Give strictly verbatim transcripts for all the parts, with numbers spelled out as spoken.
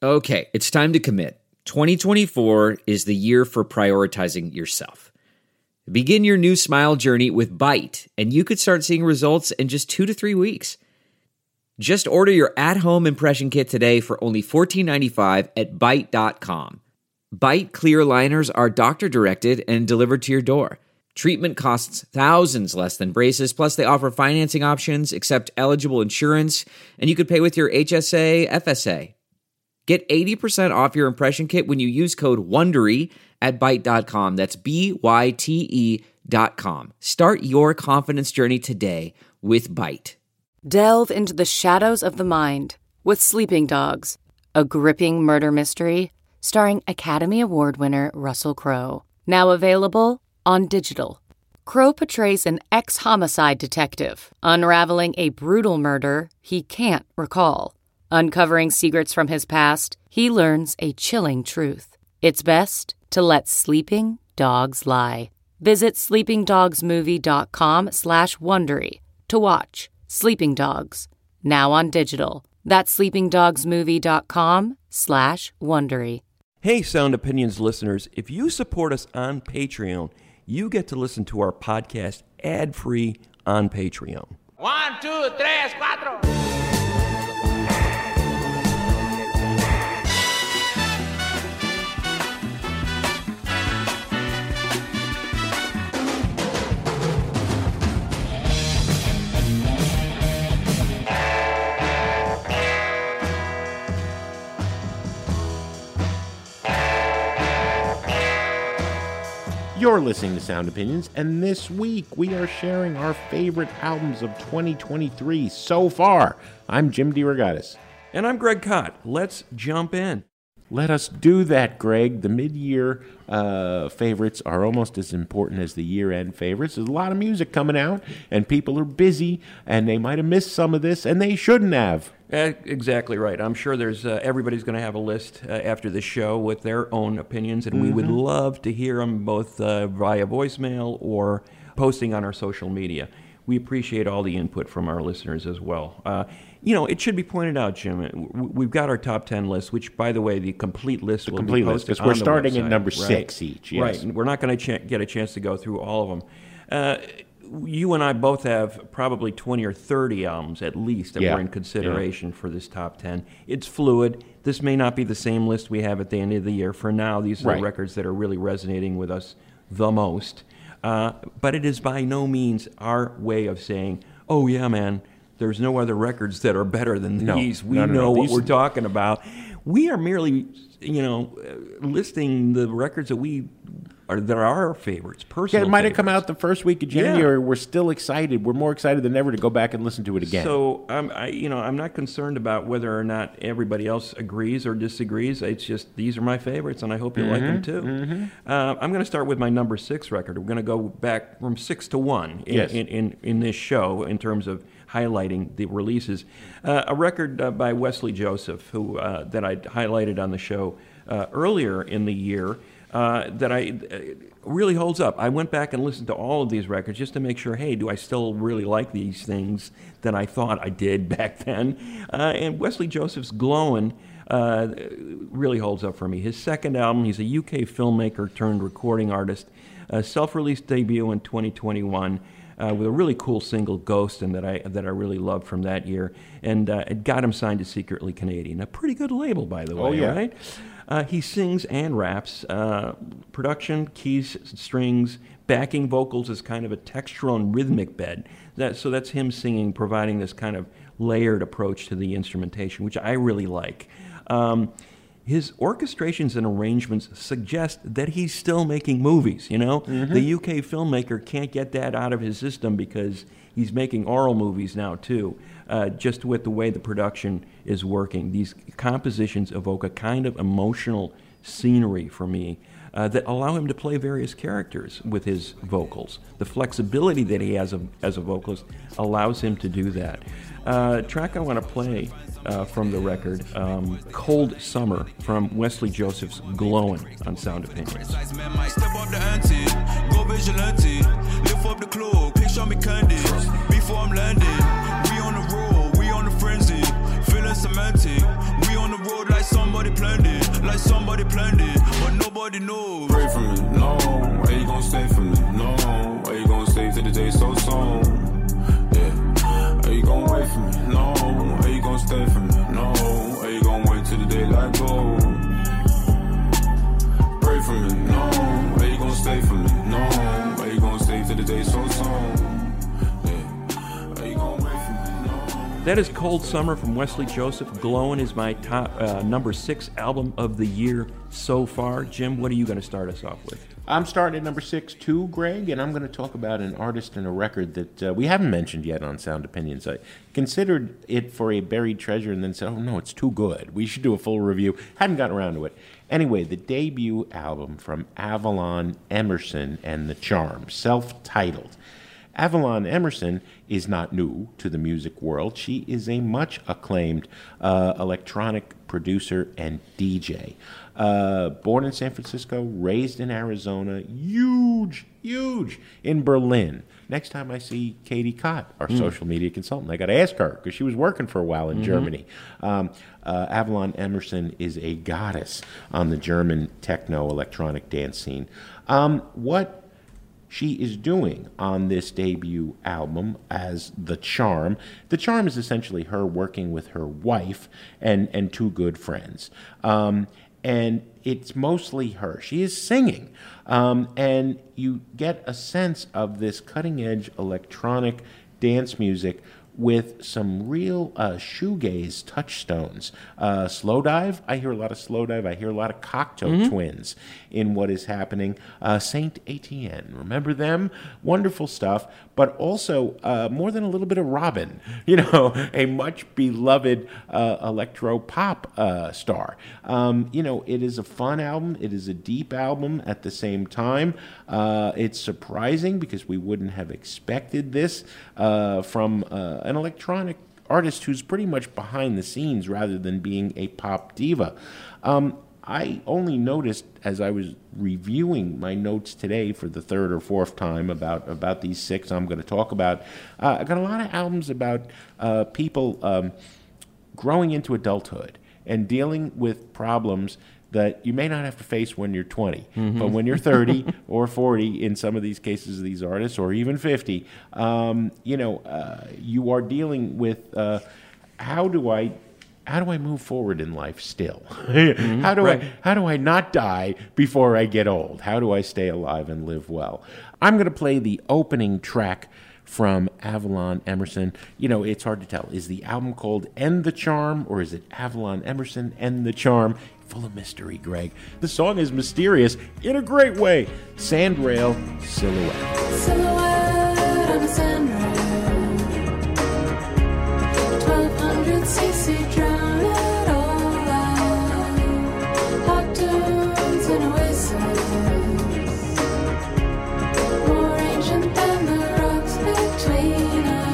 Okay, it's time to commit. twenty twenty-four is the year for prioritizing yourself. Begin your new smile journey with Byte, and you could start seeing results in just two to three weeks. Just order your at-home impression kit today for only fourteen ninety-five at byte dot com. Byte clear aligners are doctor-directed and delivered to your door. Treatment costs thousands less than braces, plus they offer financing options, accept eligible insurance, and you could pay with your H S A, F S A. Get eighty percent off your impression kit when you use code WONDERY at byte dot com. That's B Y T E dot com. Start your confidence journey today with Byte. Delve into the shadows of the mind with Sleeping Dogs, a gripping murder mystery starring Academy Award winner Russell Crowe. Now available on digital. Crowe portrays an ex-homicide detective unraveling a brutal murder he can't recall. Uncovering secrets from his past, he learns a chilling truth. It's best to let sleeping dogs lie. Visit sleepingdogsmovie.com slash Wondery to watch Sleeping Dogs, now on digital. That's sleepingdogsmovie.com slash Wondery. Hey, Sound Opinions listeners, if you support us on Patreon, you get to listen to our podcast ad-free on Patreon. One, two, tres, cuatro. You're listening to Sound Opinions, and this week we are sharing our favorite albums of twenty twenty-three so far. I'm Jim DeRogatis. And I'm Greg Kot. Let's jump in. Let us do that, Greg. The mid-year uh, favorites are almost as important as the year-end favorites. There's a lot of music coming out, and people are busy, and they might have missed some of this, and they shouldn't have. Uh, exactly right. I'm sure there's uh, everybody's going to have a list uh, after the show with their own opinions, and mm-hmm. we would love to hear them both uh, via voicemail or posting on our social media. We appreciate all the input from our listeners as well. Uh, you know, it should be pointed out, Jim, we've got our top ten list, which, by the way, the complete list the will complete be posted list, on we're the starting website, at number right? six each. Yes. Right, and we're not going to ch- get a chance to go through all of them. Uh, you and I both have probably twenty or thirty albums at least that yeah. were in consideration yeah. for this top ten. It's fluid. This may not be the same list we have at the end of the year. For now, these are right. the records that are really resonating with us the most. Uh, but it is by no means our way of saying, oh, yeah, man, there's no other records that are better than no. these. We no, no, know no. what These... we're talking about. We are merely, you know, uh, listing the records that we are that are our favorites, personal Yeah, it might have favorites. come out the first week of January. Yeah. We're still excited. We're more excited than ever to go back and listen to it again. So, um, I, you know, I'm not concerned about whether or not everybody else agrees or disagrees. It's just these are my favorites, and I hope you mm-hmm, like them too. Mm-hmm. Uh, I'm going to start with my number six record. We're going to go back from six to one in, yes. in, in, in this show in terms of highlighting the releases. Uh, a record uh, by Wesley Joseph, who uh, that I highlighted on the show uh, earlier in the year, uh, that I uh, really holds up. I went back and listened to all of these records just to make sure, hey, do I still really like these things that I thought I did back then? Uh, and Wesley Joseph's Glowin' uh, really holds up for me. His second album, he's a U K filmmaker turned recording artist, a self-released debut in twenty twenty-one. Uh, with a really cool single, Ghost, and that I that I really loved from that year, and uh, it got him signed to Secretly Canadian, a pretty good label, by the way. Oh yeah, right? Uh, he sings and raps. Uh, production, keys, strings, backing vocals is kind of a textural and rhythmic bed. That so that's him singing, providing this kind of layered approach to the instrumentation, which I really like. Um, His orchestrations and arrangements suggest that he's still making movies, you know? Mm-hmm. The U K filmmaker can't get that out of his system because he's making oral movies now, too, uh, just with the way the production is working. These compositions evoke a kind of emotional scenery for me uh, that allow him to play various characters with his vocals. The flexibility that he has a, as a vocalist allows him to do that. Uh, track I want to play uh, from the record, um, Cold Summer, from Wesley Joseph's Glowin' on Sound Opinions. Before I'm landing, we on the road, we on the frenzy, feeling semantic. We on the road like somebody somebody planned it, like somebody planned it, but nobody knows. Pray for me, no. Are you gonna stay for me? No. Are you gonna stay till the day so soon? Yeah. Are you gonna wait for me? No. Are you gonna stay for me? No. Are you gonna wait till the daylight goes? Pray for me, no. Are you gonna stay for me? No. Are you gonna stay till the day so soon? Yeah. Are you gonna wait for me? No. That is Cold Summer from Wesley Joseph. Glowin' is my top uh, number six album of the year so far. Jim, what are you going to start us off with? I'm starting at number six, too, Greg, and I'm going to talk about an artist and a record that uh, we haven't mentioned yet on Sound Opinions. I considered it for a buried treasure and then said, oh, no, it's too good. We should do a full review. Hadn't gotten around to it. Anyway, the debut album from Avalon Emerson and the Charm, self-titled. Avalon Emerson is not new to the music world. She is a much acclaimed uh, electronic producer and D J. Uh, born in San Francisco, raised in Arizona, huge, huge in Berlin. Next time I see Katie Kott, our mm. social media consultant, I got to ask her because she was working for a while in mm-hmm. Germany. Um, uh, Avalon Emerson is a goddess on the German techno electronic dance scene. Um, what she is doing on this debut album as The Charm. The Charm is essentially her working with her wife and, and two good friends. Um, and it's mostly her. She is singing. Um, and you get a sense of this cutting-edge electronic dance music with some real uh, shoegaze touchstones. Uh, Slowdive, I hear a lot of Slowdive. I hear a lot of Cocteau mm-hmm. Twins in what is happening. Uh, Saint Etienne, remember them? Wonderful stuff, but also uh, more than a little bit of Robin, you know, a much beloved uh, electro-pop uh, star. Um, you know, it is a fun album. It is a deep album at the same time. Uh, it's surprising because we wouldn't have expected this uh, from uh, an electronic artist who's pretty much behind the scenes rather than being a pop diva. Um, I only noticed as I was reviewing my notes today for the third or fourth time about, about these six I'm going to talk about. Uh, I got a lot of albums about uh, people um, growing into adulthood and dealing with problems that you may not have to face when you're twenty, mm-hmm. but when you're thirty or forty, in some of these cases of these artists, or even fifty, um, you know, uh, you are dealing with uh, how do I, how do I move forward in life still? mm-hmm. How do right. I, how do I not die before I get old? How do I stay alive and live well? I'm going to play the opening track from Avalon Emerson. You know, it's hard to tell. Is the album called End the Charm, or is it Avalon Emerson End the Charm? Full of mystery, Greg. The song is mysterious in a great way. Sandrail Silhouette. Silhouette of a sandrail, twelve hundred cc, drown it all out. Hot tunes and oasis, more ancient than the rocks between us.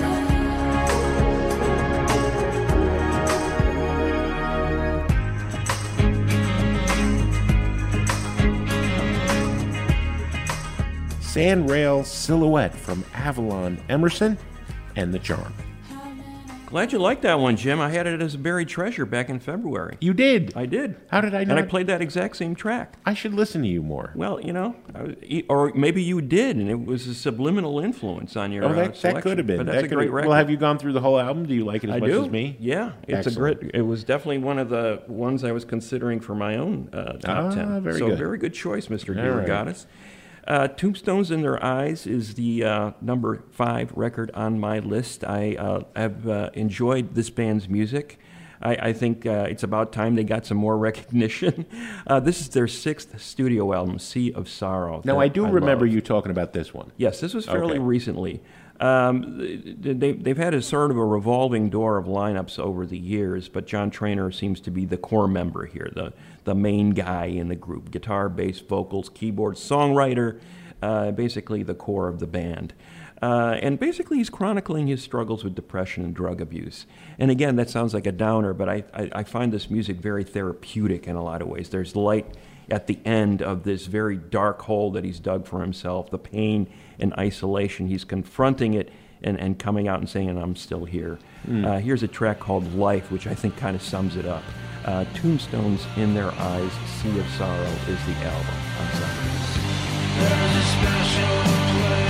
Sandrail Silhouette from Avalon Emerson and the Charm. Glad you liked that one, Jim. I had it as a buried treasure back in February. You did? I did. How did I not? And I played that exact same track. I should listen to you more. Well, you know, I, or maybe you did, and it was a subliminal influence on your oh, that, uh, selection. that could have been. But that's that a great record. Well, have you gone through the whole album? Do you like it as I much do. as me? Yeah, it's Excellent. a great. It was definitely one of the ones I was considering for my own uh, top ah, ten. Very so good. very good choice, Mister All Dear right. Goddess. Uh, Tombstones in Their Eyes is the uh, number five record on my list. I uh, have uh, enjoyed this band's music. I, I think uh, it's about time they got some more recognition. Uh, this is their sixth studio album, Sea of Sorrow. Now, I do I remember love. you talking about this one. Yes, this was fairly Okay. recently. Um, they, they've had a sort of a revolving door of lineups over the years, but John Traynor seems to be the core member here, the, the main guy in the group. Guitar, bass, vocals, keyboard, songwriter, uh, basically the core of the band. Uh, and basically he's chronicling his struggles with depression and drug abuse. And again, that sounds like a downer, but I, I, I find this music very therapeutic in a lot of ways. There's light at the end of this very dark hole that he's dug for himself, the pain and isolation. He's confronting it and, and coming out and saying, I'm still here. Mm. Uh, here's a track called Life, which I think kind of sums it up. Uh, Tombstones in Their Eyes, Sea of Sorrow is the album on Sunday. There's a special place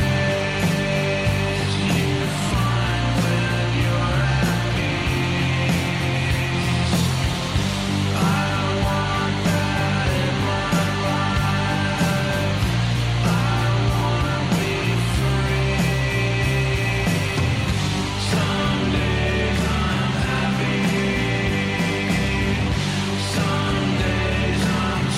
you find when you're at peace. I want that in my life. I wanna be free. Some days I'm happy. Some days I'm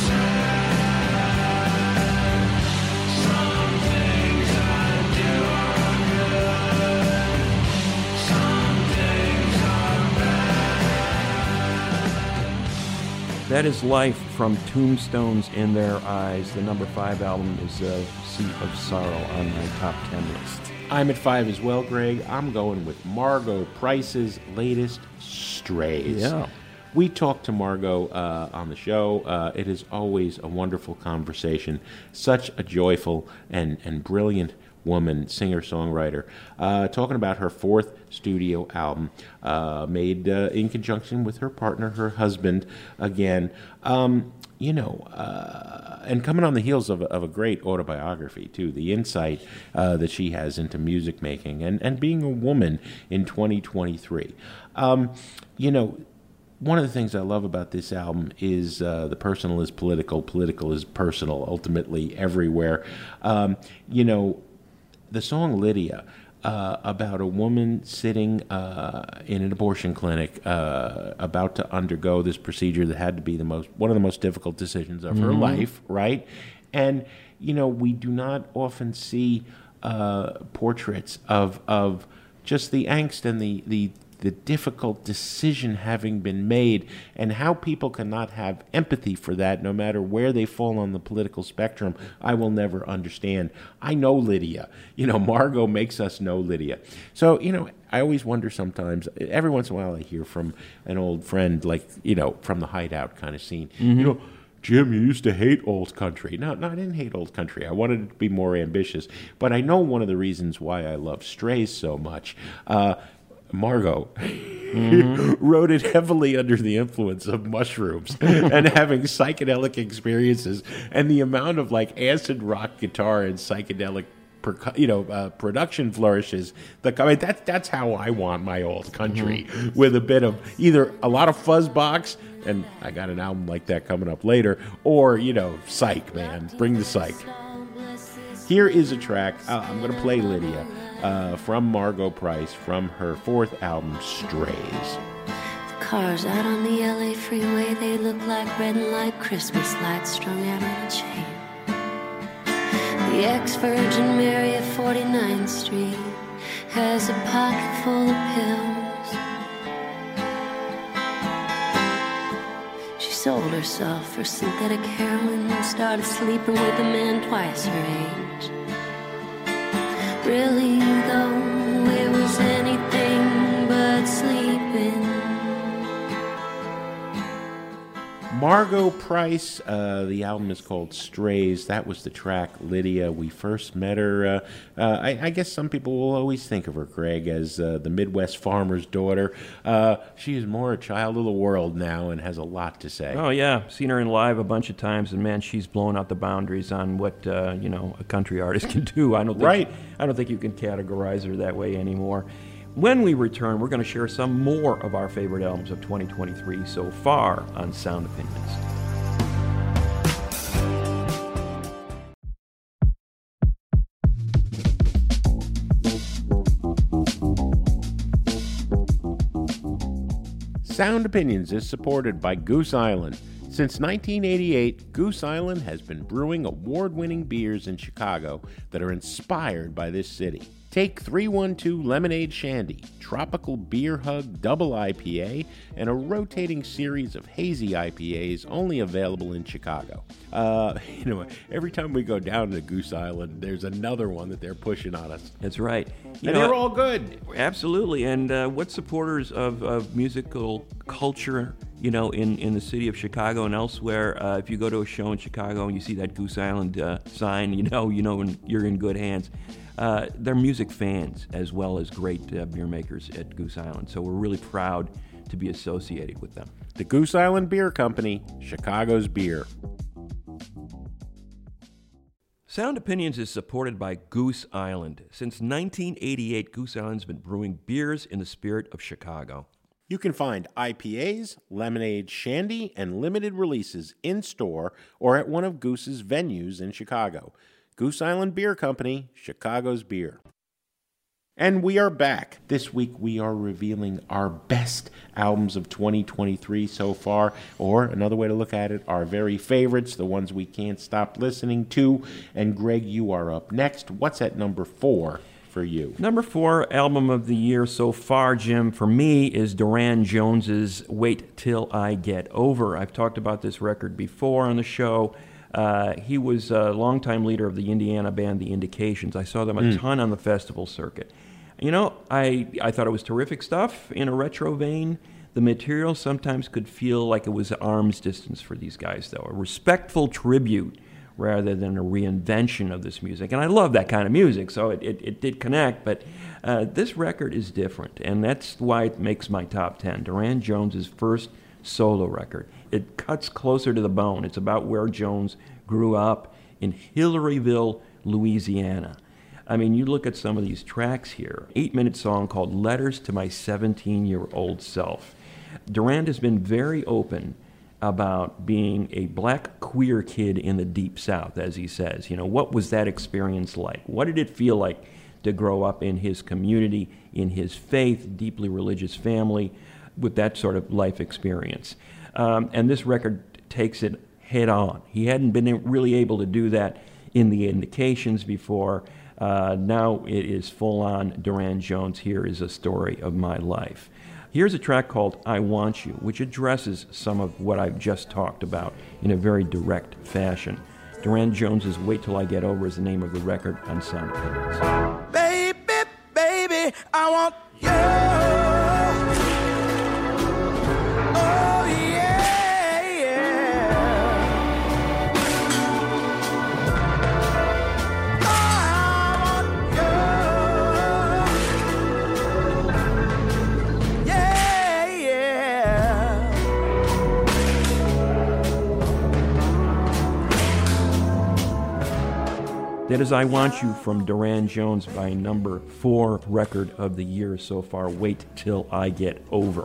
sad. Some things I do are good. Some things are bad. That is Life from Tombstones in Their Eyes. The number five album is uh, Sea of Sorrow on my top ten list. I'm at five as well, Greg. I'm going with Margo Price's latest, Strays. Yeah. We talked to Margo uh, on the show. Uh, it is always a wonderful conversation. Such a joyful and, and brilliant woman, singer-songwriter, uh, talking about her fourth studio album, uh, made uh, in conjunction with her partner, her husband, again. Um, you know, uh, and coming on the heels of a, of a great autobiography, too, the insight uh, that she has into music making and, and being a woman in twenty twenty-three. Um, you know, one of the things I love about this album is uh, the personal is political, political is personal, ultimately everywhere. Um, you know, the song Lydia, uh, about a woman sitting uh, in an abortion clinic uh, about to undergo this procedure that had to be the most one of the most difficult decisions of her life, right? And, you know, we do not often see uh, portraits of of just the angst and the, the the difficult decision having been made, and how people cannot have empathy for that no matter where they fall on the political spectrum. I will never understand. I know Lydia. You know, Margo makes us know Lydia. So, you know, I always wonder sometimes, every once in a while I hear from an old friend, like, you know, from the Hideout kind of scene, mm-hmm. you know, Jim, you used to hate old country. No, no, I didn't hate old country. I wanted it to be more ambitious. But I know one of the reasons why I love Strays so much, uh, Margo mm-hmm. wrote it heavily under the influence of mushrooms and having psychedelic experiences, and the amount of like acid rock guitar and psychedelic percu- you know uh, production flourishes. The I mean, that's that's how I want my old country, mm-hmm. with a bit of either a lot of fuzz box, and I got an album like that coming up later, or you know, psych, man, bring the psych. Here is a track. Uh, I'm going to play Lydia. Uh, from Margo Price, from her fourth album, Strays. The cars out on the L A freeway, they look like red and light Christmas lights strung out on a chain. The ex-Virgin Mary of forty-ninth Street has a pocket full of pills. She sold herself for synthetic heroin and started sleeping with a man twice her age. Really, though, it was anything but sleeping. Margo Price, uh, the album is called Strays. That was the track, Lydia. We first met her. Uh, uh, I, I guess some people will always think of her, Greg, as uh, the Midwest farmer's daughter. Uh, she is more a child of the world now and has a lot to say. Oh, yeah. Seen her in live a bunch of times, and, man, she's blown out the boundaries on what, uh, you know, a country artist can do. I don't think, right. I don't think you can categorize her that way anymore. When we return, we're going to share some more of our favorite albums of twenty twenty-three so far on Sound Opinions. Sound Opinions is supported by Goose Island. Since nineteen eighty-eight, Goose Island has been brewing award-winning beers in Chicago that are inspired by this city. Take three one two Lemonade Shandy, Tropical Beer Hug Double I P A, and a rotating series of hazy I P As only available in Chicago. Uh, you know, every time we go down to Goose Island, there's another one that they're pushing on us. That's right. You and know, they're all good. Absolutely. And uh, what supporters of, of musical culture, you know, in, in the city of Chicago and elsewhere, uh, if you go to a show in Chicago and you see that Goose Island uh, sign, you know, you know, you're in good hands. uh, they're music fans as well as great uh, beer makers at Goose Island. So we're really proud to be associated with them. The Goose Island Beer Company, Chicago's beer. Sound Opinions is supported by Goose Island. Since nineteen eighty-eight, Goose Island's been brewing beers in the spirit of Chicago. You can find I P As, lemonade, shandy, and limited releases in-store or at one of Goose's venues in Chicago. Goose Island Beer Company, Chicago's beer. And we are back. This week we are revealing our best albums of twenty twenty-three so far, or another way to look at it, our very favorites, the ones we can't stop listening to. And Greg, you are up next. What's at number four for you? Number four album of the year so far, Jim, for me is Duran Jones's Wait Till I Get Over. I've talked about this record before on the show. Uh, he was a longtime leader of the Indiana band The Indications. I saw them a mm. ton on the festival circuit. You know, I, I thought it was terrific stuff in a retro vein. The material sometimes could feel like it was arm's distance for these guys, though. A respectful tribute rather than a reinvention of this music. And I love that kind of music, so it, it, it did connect. But uh, this record is different, and that's why it makes my top ten. Duran Jones's first solo record. It cuts closer to the bone. It's about where Jones grew up in Hillaryville, Louisiana. I mean, you look at some of these tracks here. Eight-minute song called Letters to My seventeen-Year-Old Self. Duran has been very open about being a black queer kid in the Deep South, as he says. You know, what was that experience like? What did it feel like to grow up in his community, in his faith, deeply religious family, with that sort of life experience? Um, and this record takes it head on. He hadn't been really able to do that in the Indications before. Uh, now it is full-on Duran Jones. Here is a story of my life. Here's a track called I Want You, which addresses some of what I've just talked about in a very direct fashion. Duran Jones's Wait Till I Get Over is the name of the record on Sound Opinions. Baby, baby, I want you. Oh, yeah, yeah. I want you. Yeah, yeah. That is I Want You from Duran Jones, by number four record of the year so far, Wait Till I Get Over.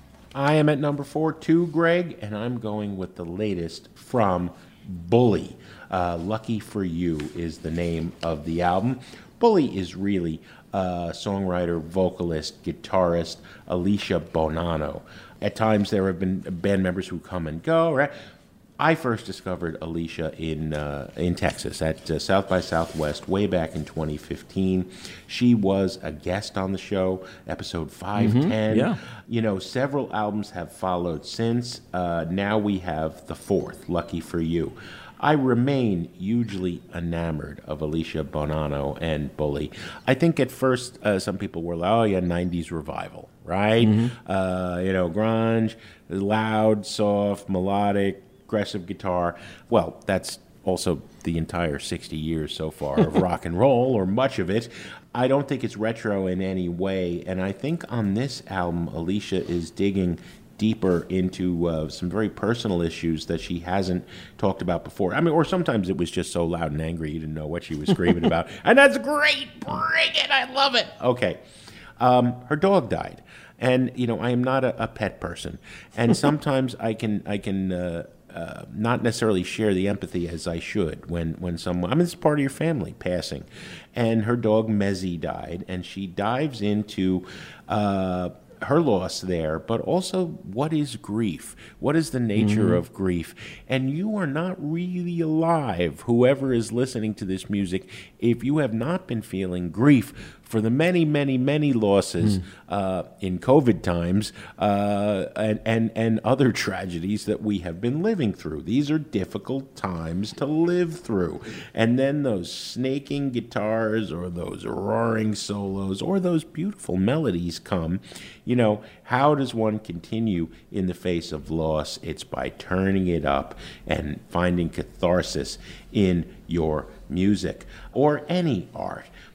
I am at number four too, Greg, and I'm going with the latest from Bully. Uh, Lucky for You is the name of the album. Bully is really a songwriter, vocalist, guitarist, Alicia Bonanno. At times there have been band members who come and go, right? I first discovered Alicia in uh, in Texas at uh, South by Southwest way back in twenty fifteen. She was a guest on the show, episode five ten. Mm-hmm, yeah. You know, several albums have followed since. Uh, now we have the fourth, Lucky for You. I remain hugely enamored of Alicia Bonanno and Bully. I think at first uh, some people were like, oh yeah, nineties revival, right? Mm-hmm. Uh, you know, grunge, loud, soft, melodic, aggressive guitar. Well, that's also the entire sixty years so far of rock and roll, or much of it. I don't think it's retro in any way, and I think on this album, Alicia is digging deeper into uh, some very personal issues that she hasn't talked about before. I mean, or sometimes it was just so loud and angry you didn't know what she was screaming about. And that's great! Bring it! I love it! Okay. Um, her dog died. And, you know, I am not a, a pet person. And sometimes I can... I can uh, Uh, not necessarily share the empathy as I should when, when someone, I mean, it's part of your family passing. And her dog, Mezzy, died, and she dives into uh, her loss there, but also what is grief? What is the nature mm-hmm. of grief? And you are not really alive, whoever is listening to this music, if you have not been feeling grief for the many, many, many losses mm. uh, in COVID times uh, and, and, and other tragedies that we have been living through. These are difficult times to live through. And then those snaking guitars or those roaring solos or those beautiful melodies come. You know, how does one continue in the face of loss? It's by turning it up and finding catharsis in your music or any art.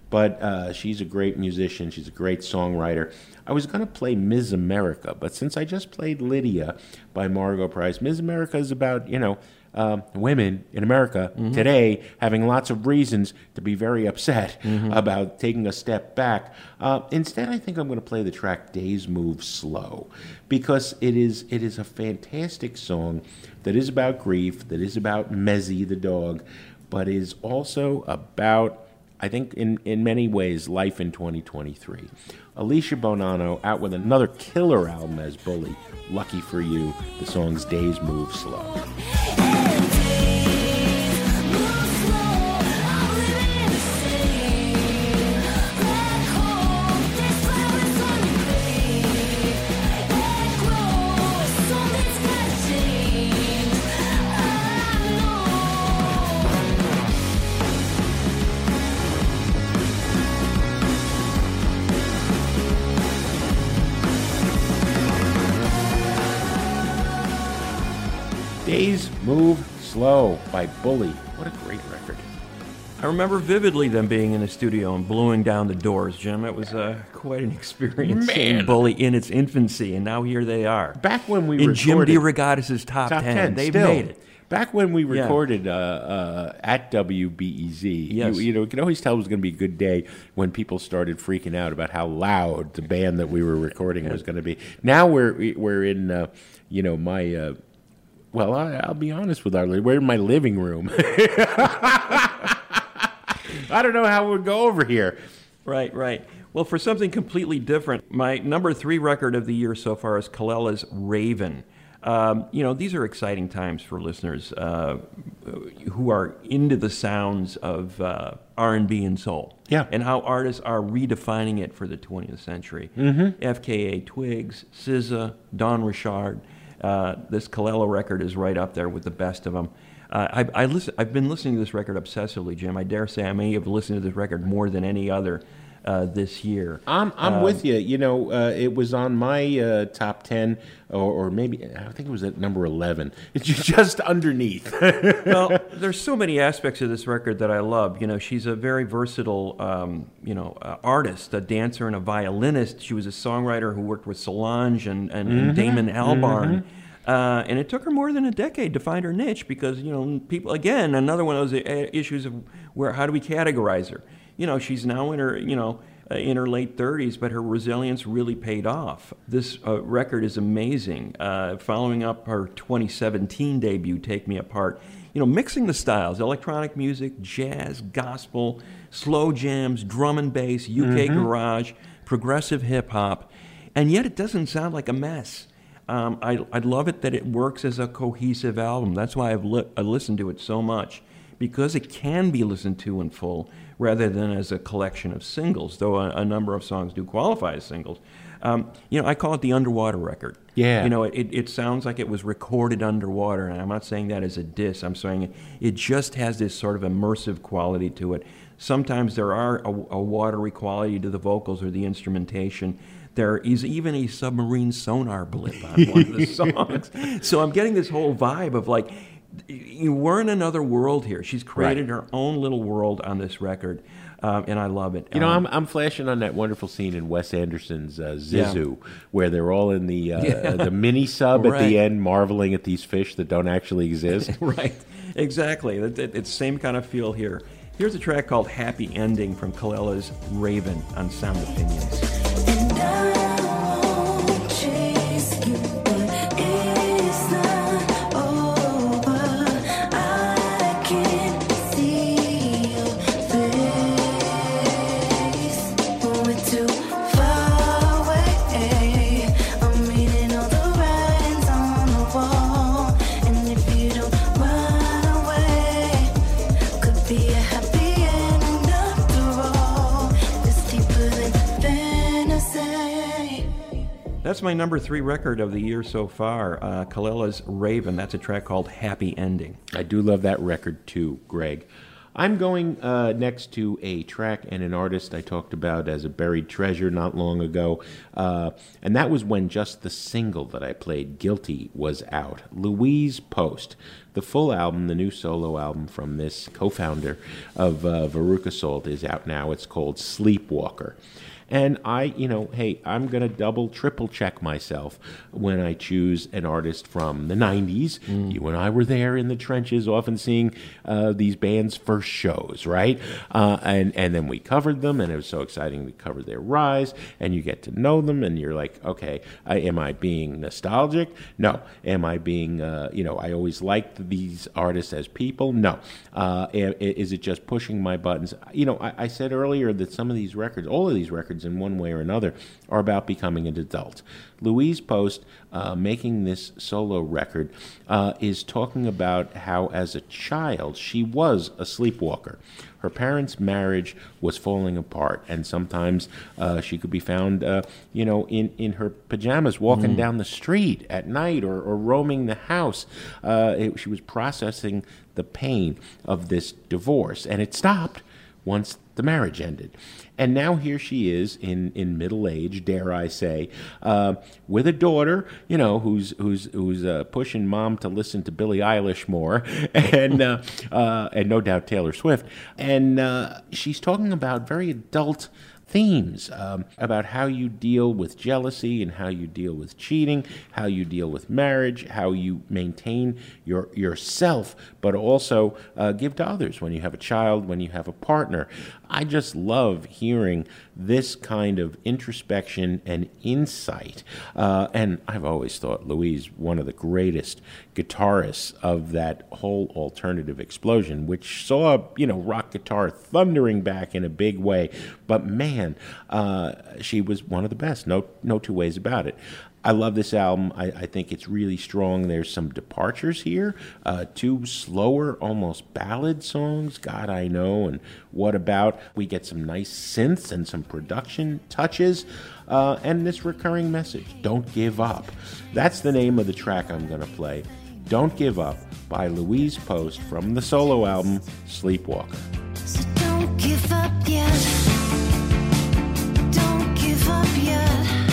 but uh, she's a great musician. She's a great songwriter. I was going to play Miz America, but since I just played Lydia by Margot Price, Miz America is about, you know, uh, women in America mm-hmm. today having lots of reasons to be very upset mm-hmm. about taking a step back. Uh, instead, I think I'm going to play the track Days Move Slow, because it is it is a fantastic song that is about grief, that is about Mezzy the dog, but is also about, I think, in, in many ways, life in twenty twenty-three. Alicia Bonanno out with another killer album as Bully. Lucky for you, the song's Days Move Slow. Days Move Slow by Bully. What a great record. I remember vividly them being in the studio and blowing down the doors, Jim. It was uh, quite an experience Man. seeing Bully in its infancy, and now here they are. Back when we in recorded... Jim DeRogatis' top, top ten. ten. They've Still. made it. Back when we Yeah. recorded uh, uh, at W B E Z, Yes. you, you know, you could always tell it was going to be a good day when people started freaking out about how loud the band that we were recording was going to be. Now we're we're in, uh, you know, my... Uh, Well, I, I'll be honest with our. We're in my living room. I don't know how we'll go over here. Right, right. Well, for something completely different, my number three record of the year so far is Kalela's Raven. Um, you know, these are exciting times for listeners uh, who are into the sounds of uh, R and B and soul. Yeah. And how artists are redefining it for the twentieth century. Mm-hmm. F K A Twigs, S Z A, Don Richard. Uh, this Kalela record is right up there with the best of them. Uh, I, I listen, I've been listening to this record obsessively, Jim. I dare say I may have listened to this record more than any other uh, this year. I'm I'm Um, with you. You know, uh, it was on my uh, top ten, or, or maybe I think it was at number eleven. It's just underneath. Well, there's so many aspects of this record that I love. You know, she's a very versatile, um, you know, uh, artist, a dancer and a violinist. She was a songwriter who worked with Solange and, and, Mm-hmm. and Damon Albarn. Uh, and it took her more than a decade to find her niche because, you know, people, again, another one of those uh, issues of where, how do we categorize her? You know, she's now in her, you know, uh, in her late thirties, but her resilience really paid off. This uh, record is amazing. Uh, following up her twenty seventeen debut, Take Me Apart, you know, mixing the styles, electronic music, jazz, gospel, slow jams, drum and bass, U K Mm-hmm. garage, progressive hip-hop, and yet it doesn't sound like a mess. Um, I, I love it that it works as a cohesive album. That's why I've li- I listened to it so much, because it can be listened to in full rather than as a collection of singles, though a, a number of songs do qualify as singles. Um, you know, I call it the underwater record. Yeah. You know, it, it, it sounds like it was recorded underwater, and I'm not saying that as a diss. I'm saying it, it just has this sort of immersive quality to it. Sometimes there are a, a watery quality to the vocals or the instrumentation. There is even a submarine sonar blip on one of the songs. So I'm getting this whole vibe of like, you we're in another world here. She's created Right. her own little world on this record, um, and I love it. You know, Um, I'm I'm flashing on that wonderful scene in Wes Anderson's uh, Zizou, where they're all in the uh, Yeah. the mini sub at Right. the end, marveling at these fish that don't actually exist. Right, exactly. It, it, it's the same kind of feel here. Here's a track called Happy Ending from Kalela's Raven on Sound Opinions. And I won't chase you, but it's not over. I can see your face. We're too far away. I'm reading all the writings on the wall, and if you don't run away, could be a happy end after all. It's deeper than fantasy. That's my number three record of the year so far, uh, Kalela's Raven. That's a track called Happy Ending. I do love that record too, Greg. I'm going uh, next to a track and an artist I talked about as a buried treasure not long ago, uh, and that was when just the single that I played, Guilty, was out. Louise Post. The full album, the new solo album from this co-founder of uh, Veruca Salt, is out now. It's called Sleepwalker. And I, you know, hey, I'm going to double, triple check myself when I choose an artist from the nineties. Mm. You and I were there in the trenches, often seeing uh, these bands' first shows, right? Uh, and, and then we covered them, and it was so exciting to cover their rise, and you get to know them, and you're like, okay, uh, am I being nostalgic? No. Am I being, uh, you know, I always liked these artists as people? No. Uh, is it just pushing my buttons? You know, I, I said earlier that some of these records, all of these records, in one way or another, are about becoming an adult. Louise Post, uh, making this solo record, uh, is talking about how as a child she was a sleepwalker. Her parents' marriage was falling apart, and sometimes uh, she could be found, uh, you know, in, in her pajamas walking mm. down the street at night or, or roaming the house. Uh, it, she was processing the pain of this divorce, and it stopped once the marriage ended. And now here she is in, in middle age, dare I say, uh, with a daughter, you know, who's who's who's uh, pushing mom to listen to Billie Eilish more, and uh, uh, and no doubt Taylor Swift. And uh, she's talking about very adult themes, um, about how you deal with jealousy and how you deal with cheating, how you deal with marriage, how you maintain your yourself, but also uh, give to others when you have a child, when you have a partner. I just love hearing this kind of introspection and insight. Uh, and I've always thought Louise one of the greatest guitarists of that whole alternative explosion, which saw, you know, rock guitar thundering back in a big way. But man, uh, she was one of the best. No, no two ways about it. I love this album. I, I think it's really strong. There's some departures here. Uh, two slower, almost ballad songs, God I Know, and What About. We get some nice synths and some production touches. Uh, and this recurring message, don't give up. That's the name of the track I'm going to play. Don't Give Up by Louise Post from the solo album, Sleepwalker. So don't give up yet. Don't give up yet.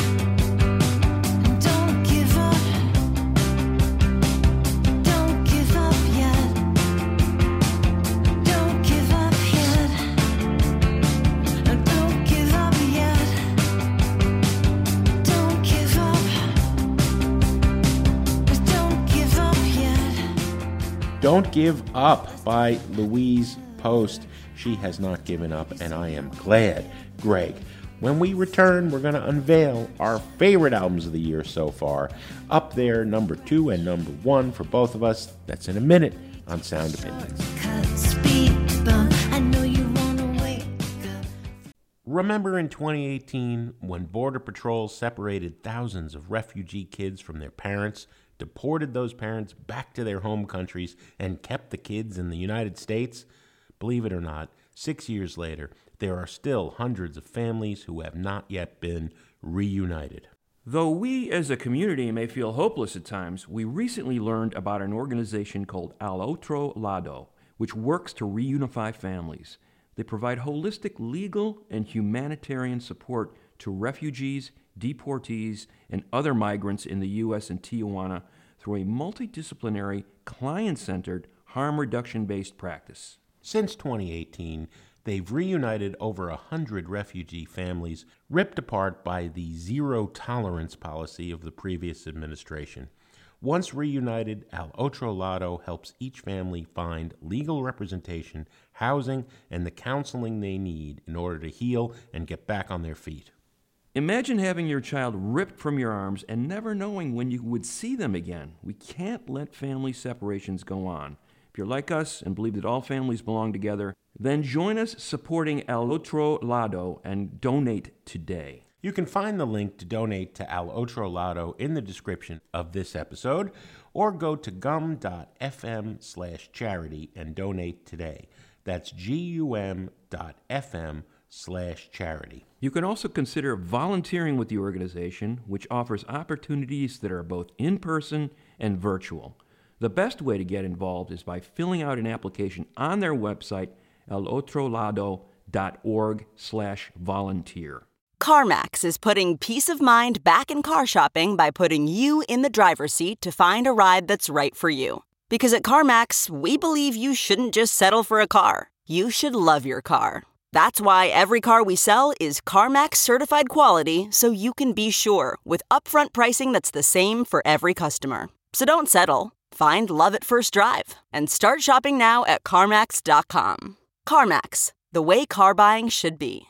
Don't Give Up by Louise Post. She has not given up, and I am glad. Greg, when we return, we're going to unveil our favorite albums of the year so far. Up there, number two and number one for both of us. That's in a minute on Sound Opinions. Remember in twenty eighteen when Border Patrol separated thousands of refugee kids from their parents, deported those parents back to their home countries, and kept the kids in the United States? Believe it or not, six years later, there are still hundreds of families who have not yet been reunited. Though we as a community may feel hopeless at times, we recently learned about an organization called Al Otro Lado, which works to reunify families. They provide holistic legal and humanitarian support to refugees, deportees, and other migrants in the U S and Tijuana through a multidisciplinary, client-centered, harm reduction-based practice. Since twenty eighteen, they've reunited over a hundred refugee families ripped apart by the zero-tolerance policy of the previous administration. Once reunited, Al Otro Lado helps each family find legal representation, housing, and the counseling they need in order to heal and get back on their feet. Imagine having your child ripped from your arms and never knowing when you would see them again. We can't let family separations go on. If you're like us and believe that all families belong together, then join us supporting Al Otro Lado and donate today. You can find the link to donate to Al Otro Lado in the description of this episode, or go to gum.fm slash charity and donate today. That's gum.fm slash charity. You can also consider volunteering with the organization, which offers opportunities that are both in-person and virtual. The best way to get involved is by filling out an application on their website elotrolado.org slash volunteer. CarMax is putting peace of mind back in car shopping by putting you in the driver's seat to find a ride that's right for you. Because at CarMax, we believe you shouldn't just settle for a car. You should love your car. That's why every car we sell is CarMax certified quality, so you can be sure with upfront pricing that's the same for every customer. So don't settle. Find love at first drive and start shopping now at CarMax dot com. CarMax, the way car buying should be.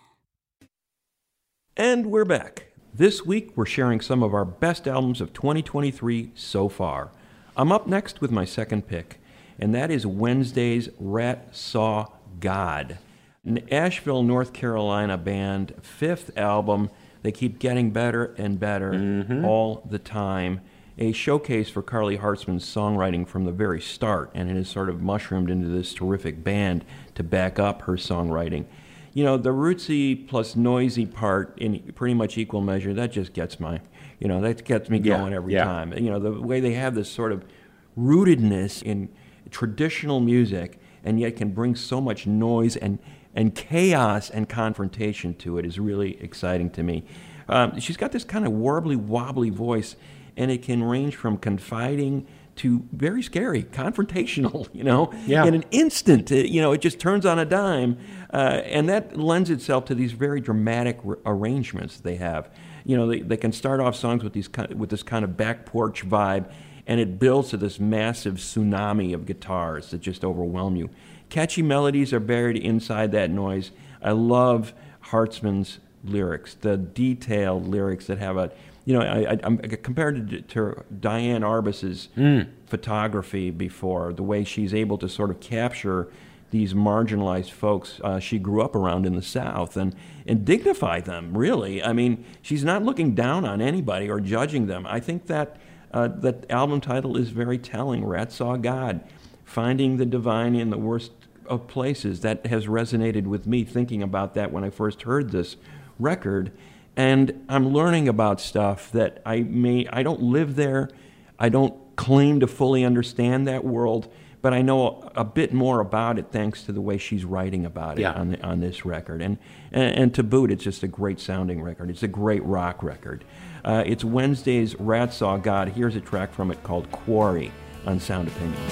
And we're back. This week, we're sharing some of our best albums of twenty twenty-three so far. I'm up next with my second pick, and that is Wednesday's Rat Saw God. An Asheville, North Carolina band, fifth album. They keep getting better and better mm-hmm. all the time. A showcase for Carly Hartzman's songwriting from the very start, and it has sort of mushroomed into this terrific band to back up her songwriting. You know, the rootsy plus noisy part in pretty much equal measure, that just gets my, you know, that gets me going yeah, every yeah. time. You know, the way they have this sort of rootedness in traditional music and yet can bring so much noise and, and chaos and confrontation to it is really exciting to me. Um, she's got this kind of warbly, wobbly voice, and it can range from confiding to very scary, confrontational, you know, yeah. in an instant. It, you know, it just turns on a dime, uh, and that lends itself to these very dramatic r- arrangements they have. You know, they, they can start off songs with these kind of, with this kind of back porch vibe, and it builds to this massive tsunami of guitars that just overwhelm you. Catchy melodies are buried inside that noise. I love Hartzman's lyrics, the detailed lyrics that have a, you know, I, I, I'm compared to, to Diane Arbus's mm. photography before, the way she's able to sort of capture these marginalized folks uh, she grew up around in the South and, and dignify them, really. I mean, she's not looking down on anybody or judging them. I think that uh, that album title is very telling, Rat Saw God, finding the divine in the worst of places. That has resonated with me thinking about that when I first heard this record. And I'm learning about stuff that I may, I don't live there. I don't claim to fully understand that world, but I know a bit more about it thanks to the way she's writing about it yeah. on the, on this record. And, and and to boot, it's just a great sounding record. It's a great rock record. Uh, it's Wednesday's Rat Saw God. Here's a track from it called Quarry on Sound Opinions.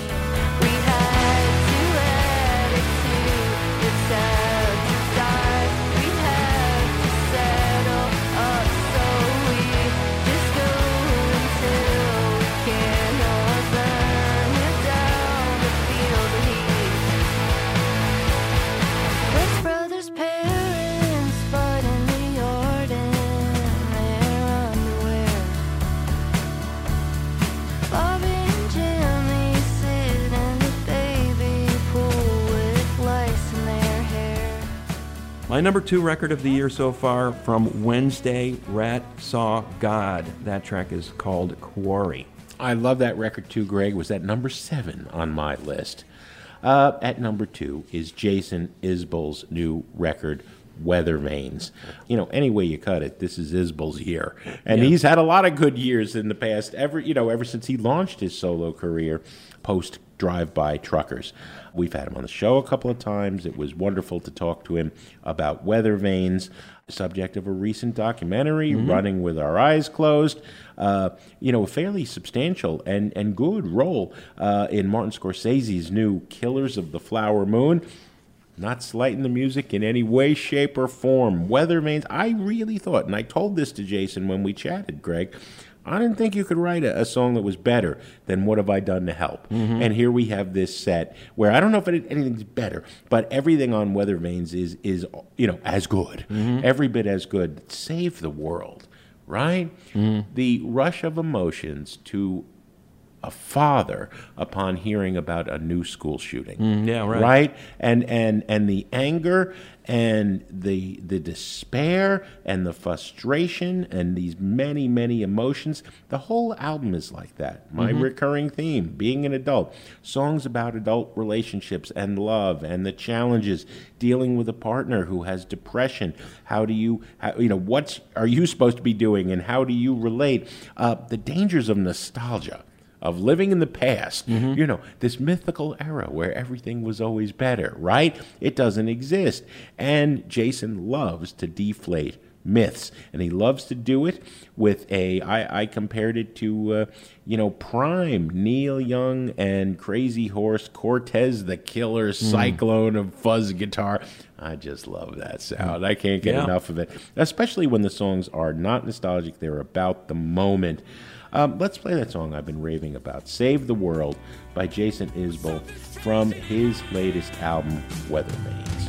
My number two record of the year so far from Wednesday, Rat Saw God. That track is called Quarry. I love that record too, Greg. Was that number seven on my list? Uh, at number two is Jason Isbell's new record, Weather Vanes. You know, any way you cut it, this is Isbell's year. And yeah. he's had a lot of good years in the past, ever, you know, ever since he launched his solo career post Drive-By Truckers. We've had him on the show a couple of times. It was wonderful to talk to him about Weather Vanes, subject of a recent documentary, mm-hmm. Running with Our Eyes Closed. Uh, you know, a fairly substantial and, and good role uh, in Martin Scorsese's new Killers of the Flower Moon. Not slighting the music in any way, shape, or form. Weather Vanes, I really thought, and I told this to Jason when we chatted, Greg, I didn't think you could write a, a song that was better than What Have I Done to Help? Mm-hmm. And here we have this set where I don't know if it, anything's better, but everything on Weather Vanes is, is you know, as good. Mm-hmm. Every bit as good. Save the world, right? Mm-hmm. The rush of emotions to a father upon hearing about a new school shooting. Mm, yeah, right. Right? And and and the anger and the the despair and the frustration and these many, many emotions. The whole album is like that. My mm-hmm. recurring theme, being an adult. Songs about adult relationships and love and the challenges, dealing with a partner who has depression. How do you, how, you know, what are you supposed to be doing and how do you relate? Uh, the dangers of nostalgia. of living in the past. Mm-hmm. You know, this mythical era where everything was always better, right? It doesn't exist. And Jason loves to deflate myths, and he loves to do it with a, I, I compared it to, uh, you know, prime Neil Young and Crazy Horse, Cortez the Killer, mm. Cyclone of fuzz guitar. I just love that sound. I can't get yeah. enough of it, especially when the songs are not nostalgic. They're about the moment. Um, let's play that song I've been raving about, Save the World by Jason Isbell from his latest album, Weather Vanes.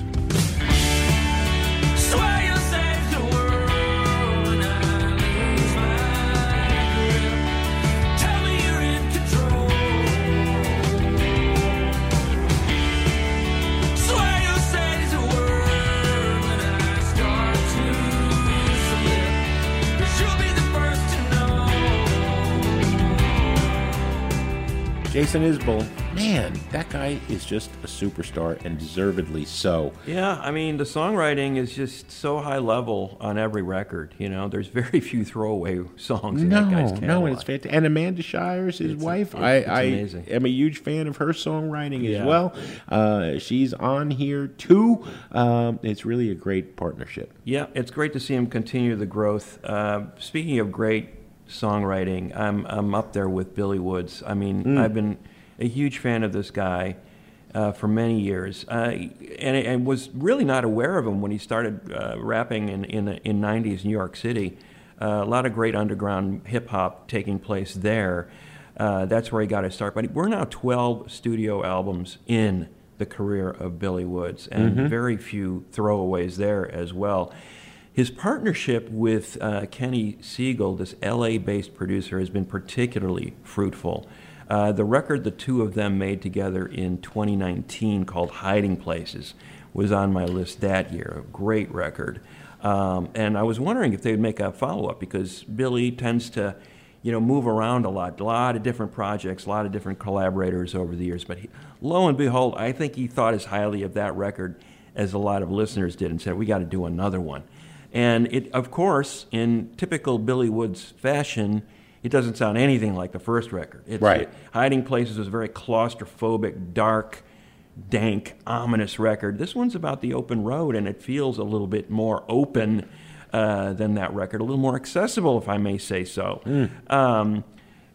Jason Isbell, man, that guy is just a superstar, and deservedly so. Yeah, I mean, the songwriting is just so high level on every record. You know, there's very few throwaway songs in no, that guy's catalog. No, and it's fantastic. And Amanda Shires, his it's wife, a, I, it's I amazing. am a huge fan of her songwriting yeah. as well. Uh, she's on here, too. Um, it's really a great partnership. Yeah, it's great to see him continue the growth. Uh, speaking of great songwriting, I'm I'm up there with Billy Woods. I mean, mm. I've been a huge fan of this guy uh, for many years, uh, and I was really not aware of him when he started uh, rapping in in in nineties New York City. Uh, a lot of great underground hip hop taking place there. Uh, that's where he got his start. But we're now twelve studio albums in the career of Billy Woods, and mm-hmm. very few throwaways there as well. His partnership with uh, Kenny Siegel, this L A-based producer, has been particularly fruitful. Uh, the record the two of them made together in twenty nineteen called Hiding Places was on my list that year. A great record. Um, and I was wondering if they would make a follow-up, because Billy tends to, you know, move around a lot, a lot of different projects, a lot of different collaborators over the years. But he, lo and behold, I think he thought as highly of that record as a lot of listeners did and said, we got to do another one. And it, of course, in typical Billy Woods fashion, it doesn't sound anything like the first record. It's, right. It, Hiding Places was a very claustrophobic, dark, dank, ominous record. This one's about the open road, and it feels a little bit more open uh, than that record, a little more accessible, if I may say so. Mm. Um,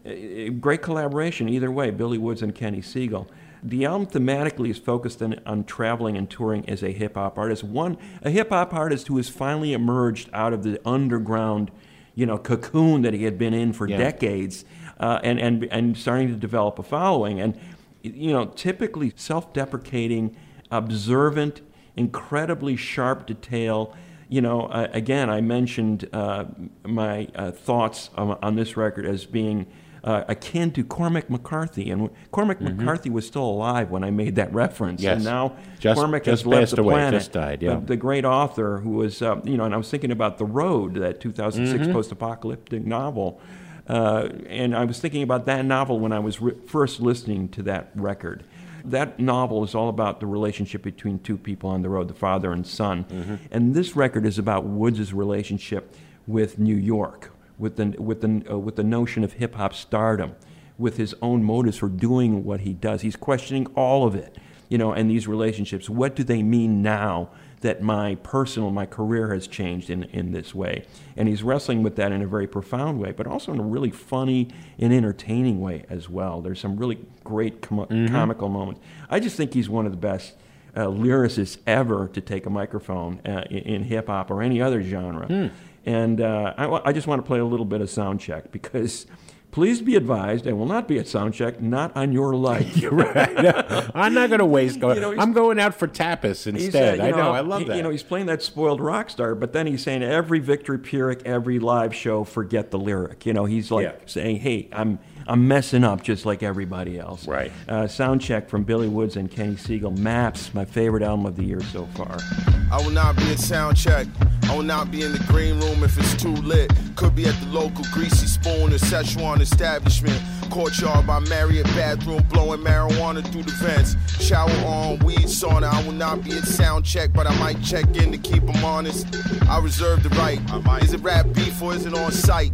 great collaboration either way, Billy Woods and Kenny Siegel. The album thematically is focused on, on traveling and touring as a hip-hop artist. One, a hip-hop artist who has finally emerged out of the underground, you know, cocoon that he had been in for yeah. decades, uh, and, and, and starting to develop a following. And, you know, typically self-deprecating, observant, incredibly sharp detail. You know, uh, again, I mentioned uh, my uh, thoughts on, on this record as being Uh, akin to Cormac McCarthy, and Cormac mm-hmm. McCarthy was still alive when I made that reference, yes. and now just, Cormac just has left the away, planet. Just died, yeah. the, the great author who was, uh, you know, and I was thinking about The Road, that two thousand six mm-hmm. post-apocalyptic novel, uh, and I was thinking about that novel when I was re- first listening to that record. That novel is all about the relationship between two people on the road, the father and son, mm-hmm. and this record is about Woods' relationship with New York, with the with the uh, with the notion of hip hop stardom, with his own motives for doing what he does. He's questioning all of it, you know, and these relationships. What do they mean now that my personal, my career has changed in in this way? And he's wrestling with that in a very profound way, but also in a really funny and entertaining way as well. There's some really great com- mm-hmm. comical moments. I just think he's one of the best uh, lyricists ever to take a microphone uh, in, in hip hop or any other genre. Mm. And uh, I, I just want to play a little bit of sound check, because please be advised, I will not be at sound check, not on your life. You're right. No, I'm not going to waste going. You know, I'm going out for tapas instead. Uh, I know, know. I love he, that. You know, he's playing that spoiled rock star, but then he's saying every Victory Pyrrhic, every live show, forget the lyric. You know, he's like yeah. saying, hey, I'm I'm messing up just like everybody else. Right. Uh, sound check from Billy Woods and Kenny Siegel. Maps, my favorite album of the year so far. I will not be at sound check. I will not be in the green room if it's too lit. Could be at the local Greasy Spoon or Szechuan establishment. Courtyard by Marriott bathroom, blowing marijuana through the vents. Shower on, weed sauna. I will not be at sound check, but I might check in to keep them honest. I reserve the right. Is it rap beef or is it on site?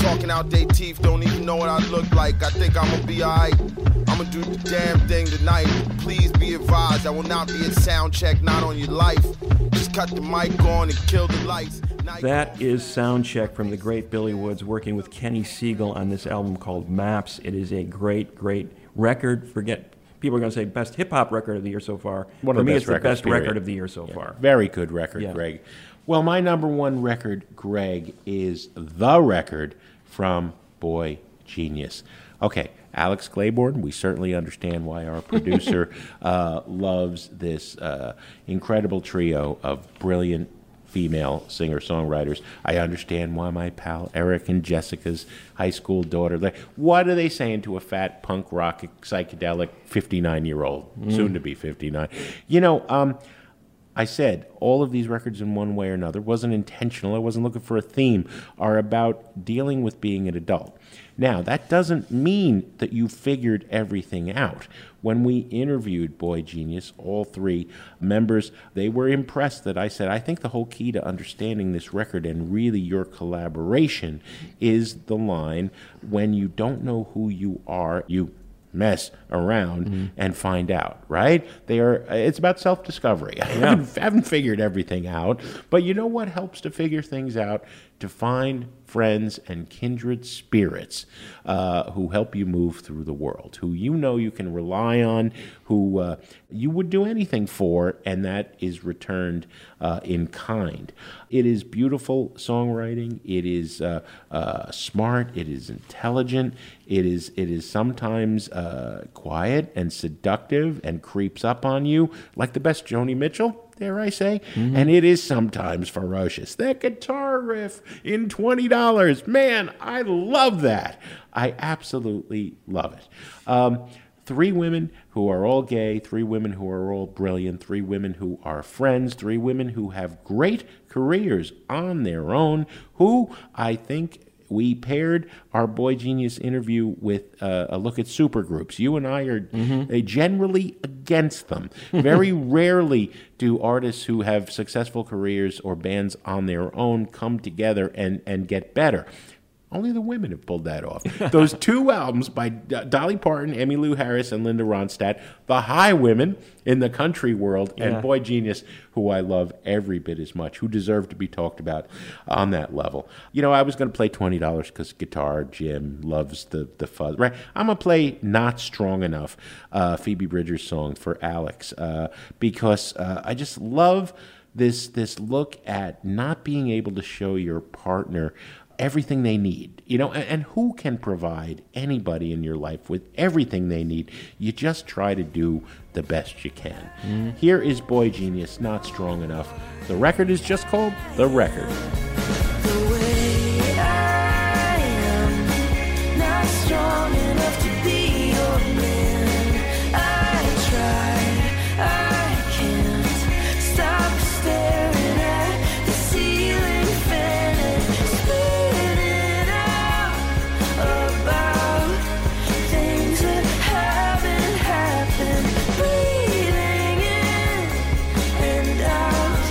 talking out their teeth, don't even know what I look like. I think I'ma be alright. I'ma do the damn thing tonight. Please be advised, I will not be at sound check, not on your life. Just cut the mic on and kill the lights. That is Soundcheck from the great Billy Woods, working with Kenny Siegel on this album called Maps. It is a great, great record. Forget, people are going to say best hip-hop record of the year so far. One For of the me, best it's the records, best period. record of the year so Yeah. far. Very good record, Yeah. Greg. Well, my number one record, Greg, is the record from Boy Genius. Okay, Alex Claiborne, we certainly understand why our producer uh, loves this uh, incredible trio of brilliant female singer-songwriters. I understand why my pal Eric and Jessica's high school daughter, like, what are they saying to a fat punk rock psychedelic fifty-nine-year-old, Mm. soon to be fifty-nine? You know, um, I said all of these records in one way or another wasn't intentional. I wasn't looking for a theme, are about dealing with being an adult. Now, that doesn't mean that you figured everything out. When we interviewed Boy Genius, all three members, they were impressed that I said, I think the whole key to understanding this record and really your collaboration is the line, when you don't know who you are, you mess around mm-hmm. and find out, right? They are. It's about self-discovery. I Yeah. haven't, haven't figured everything out, but you know what helps to figure things out? To find friends and kindred spirits uh, who help you move through the world, who you know you can rely on, who uh, you would do anything for, and that is returned uh, in kind. It is beautiful songwriting. It is uh, uh, smart. It is intelligent. It is it is sometimes uh, quiet and seductive and creeps up on you, like the best Joni Mitchell, dare I say, mm-hmm. and it is sometimes ferocious. That guitar riff in twenty dollars, man, I love that. I absolutely love it. Um, three women who are all gay, three women who are all brilliant, three women who are friends, three women who have great careers on their own, who I think we paired our Boy Genius interview with uh, a look at supergroups. You and I are mm-hmm. uh, generally against them. Very rarely do artists who have successful careers or bands on their own come together and, and get better. Only the women have pulled that off. Those two albums by D- Dolly Parton, Emmylou Harris, and Linda Ronstadt, the high women in the country world, Yeah. and Boy Genius, who I love every bit as much, who deserve to be talked about on that level. You know, I was going to play twenty dollars because guitar, Jim loves the, the fuzz. Right? I'm going to play Not Strong Enough, uh, Phoebe Bridgers' song for Alex, uh, because uh, I just love this this look at not being able to show your partner everything they need, you know, and, and who can provide anybody in your life with everything they need? You just try to do the best you can. Mm-hmm. Here is Boy Genius, Not Strong Enough. The record is just called The Record. The way I am, not strong enough to be your man. I try, I can't stop staring at the ceiling fan and spinning out about things that haven't happened, breathing in and out.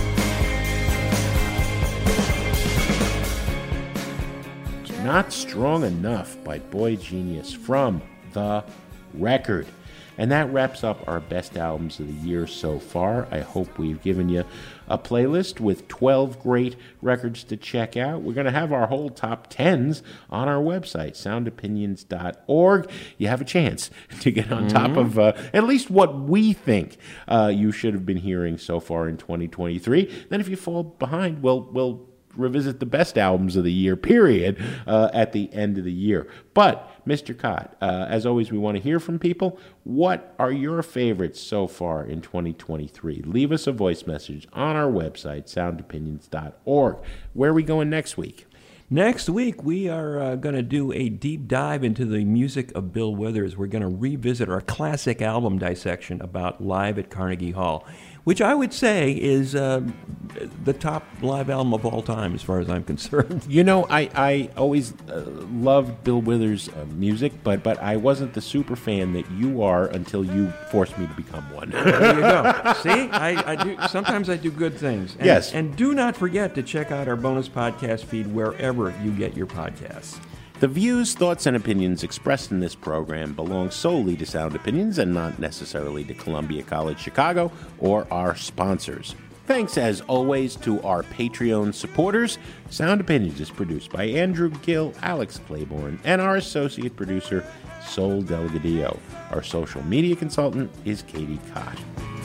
Not Strong Enough by Boy Genius from The Record. And that wraps up our best albums of the year so far. I hope we've given you a playlist with twelve great records to check out. We're going to have our whole top tens on our website, sound opinions dot org. You have a chance to get on mm-hmm. top of uh, at least what we think uh, you should have been hearing so far in twenty twenty-three. Then if you fall behind, we'll, we'll revisit the best albums of the year, period, uh, at the end of the year. But, Mister Cott, uh, as always, we want to hear from people. What are your favorites so far in twenty twenty-three? Leave us a voice message on our website, sound opinions dot org. Where are we going next week? Next week, we are uh, going to do a deep dive into the music of Bill Withers. We're going to revisit our classic album dissection about Live at Carnegie Hall. which I would say is uh, the top live album of all time, as far as I'm concerned. You know, I, I always uh, loved Bill Withers' uh, music, but but I wasn't the super fan that you are until you forced me to become one. There you go. See, I, I do. Sometimes I do good things. And, Yes. And do not forget to check out our bonus podcast feed wherever you get your podcasts. The views, thoughts, and opinions expressed in this program belong solely to Sound Opinions and not necessarily to Columbia College Chicago or our sponsors. Thanks, as always, to our Patreon supporters. Sound Opinions is produced by Andrew Gill, Alex Claiborne, and our associate producer, Sol Delgadillo. Our social media consultant is Katie Cott.